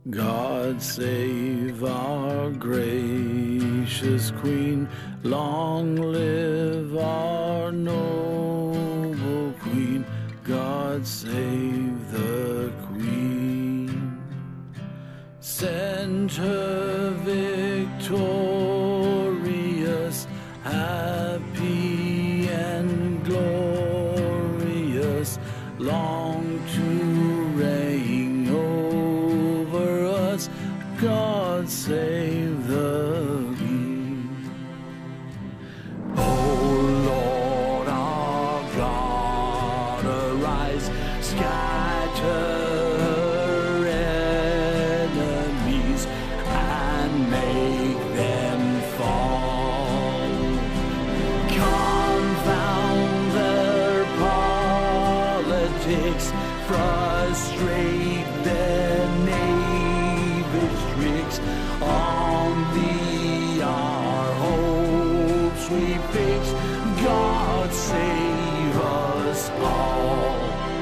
God save our gracious Queen, long live our noble Queen, God save the Queen. Send her victorious, happy and glorious, long to reign over us, God save the Queen. O Lord our God, arise, scatter her enemies, and make them fall. Confound their politics, frustrate their knavish tricks. On thee our hopes we fix, God save us all.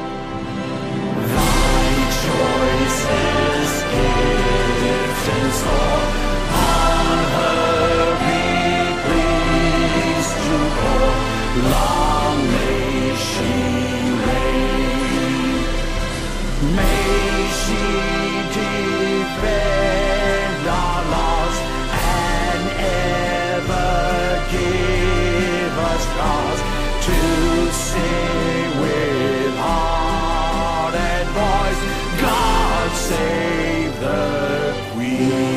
Thy choicest gifts and store, on her be pleased to pour. Long may she reign, may she defend our laws, and ever give us cause to sing with heart and voice, God save the Queen.